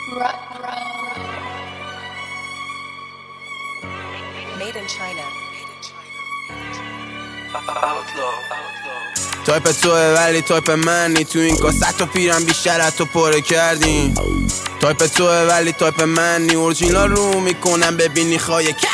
Made in China. تایپ توه ولی تایپ منی، تو این کاست و پیرم بیشتر از تو پاره کردیم. تایپ توه ولی تایپ منی، اورجینال رو میکنم ببینی خواهی که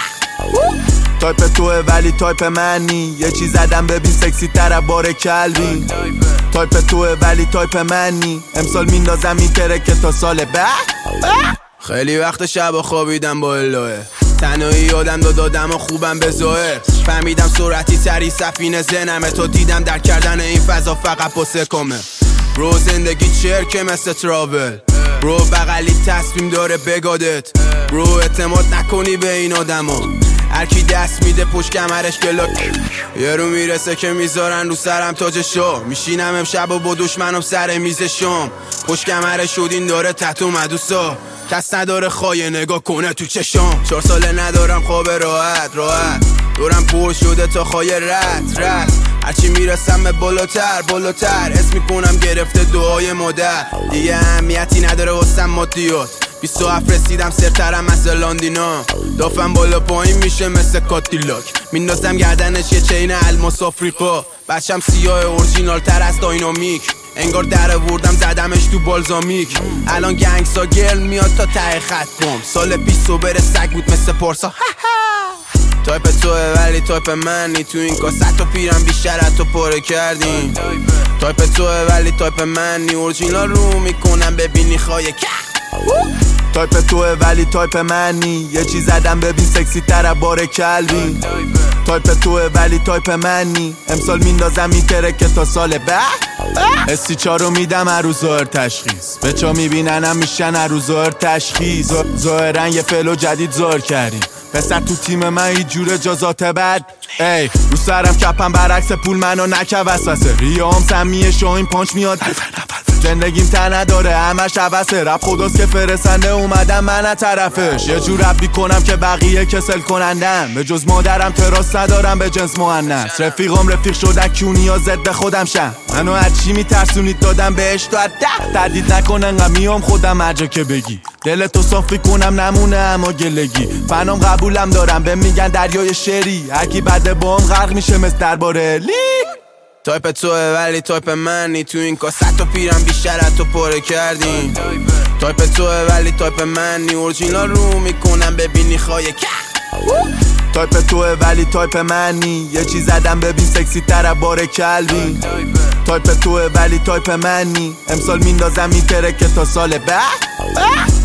تایپ توه ولی تایپ منی، یه چیز زدم ببین سکسی تر باره کلبی. تایپ توه ولی تایپ منی، امسال میندازم این ترکه تا سال بعد. خیلی وقت شب خوابیدم با الهه، تنهایی یادم دادم و خوبم به ظاهر. فهمیدم سرعتی تری سفینه زنمه، تو دیدم در کردن این فضا فقط پسه کمه. برو زندگی چرکه مثل تراول، برو بغلی تصمیم داره بگادت. برو اعتماد نکنی به این آدما، هرکی دست میده پشت کمرش گلاک. یه رو میرسه که میذارن رو سرم تاج شو، میشینم امشب و با دشمنم سر میز شام. پشت کمرش شد این داره تتو مدوسا، کس نداره خواهی نگاه کنه تو چشام. 4 ساله ندارم خواب راحت دورم پر شده تا خواهی رد هرچی میرسم به بالاتر اسم میکنم گرفته دعای مادر. دیگه اهمیتی نداره واسم مادیات، 27 رسیدم سرترم مثل لاندینا. دافم بالا پایین میشه مثل کاتیلاک، میندازم گردنش یه چین الماس آفریقا. بچم سیاه اورجینال تر از داینامیک، انگار در وردم زدمش تو بالزامیک. الان گنگسا گرل میاد تا ته خط بم، سال پیش صبر سگ بود مثل پارسا. تایپ توه ولی تایپ منی، تو این کاست و پیرم بیشتر از تو پاره کردیم. تایپ توه ولی تایپ منی، اورجینال رو میکنم ببینی خواهی که تایپ توه ولی تایپ منی، یه چیز زدم ببین سکسی تر باره کلبی. تایپ توه ولی تایپ منی، امسال میندازم این ترکه تا سال بعد. اسی 4 رو میدم هر روز ظاهر تشخیص، بچا میبیننم میشن هر روز ظاهر تشخیص. ظاهرن یه فلو جدید ظاهر کردیم، پسر تو تیم من هیچ جور جزات بد. ای رو سرم کپم برعکس پول منو نکه وسوسه، ریام سمیه شاین پانچ میاد. زندگیم تن نداره همش عوضه، رپ خداست که فرستنده اومدم من از طرفش. یه جور رپ میکنم که بقیه کسل کنندم، به جز مادرم تراس ندارم به جنس مؤنث. رفیقام رفیق شدن کیونیا ضد خودم شم، منو هرچی میترسونید دادم بهش تو 10. تردید نکن انقدر میام خودم هر جا که بگی، دلتو صافی کنم نمونه اما گلگی. فنام قبولم دارم به میگن دریای شعری، هرکی بده بام غرق میشه مثل درباره لی. تایپ توه ولی تایپ منی، تو این کاست و پیرم بیشتر از تو پاره کردیم. تایپ توه ولی تایپ منی، اورجینال رو میکنم ببینی خواهی که تایپ توه ولی تایپ منی، یه چیز زدم ببین سکسی تر باره کلبی. تایپ توه ولی تایپ منی، امسال میندازم این ترکه تا سال بعد.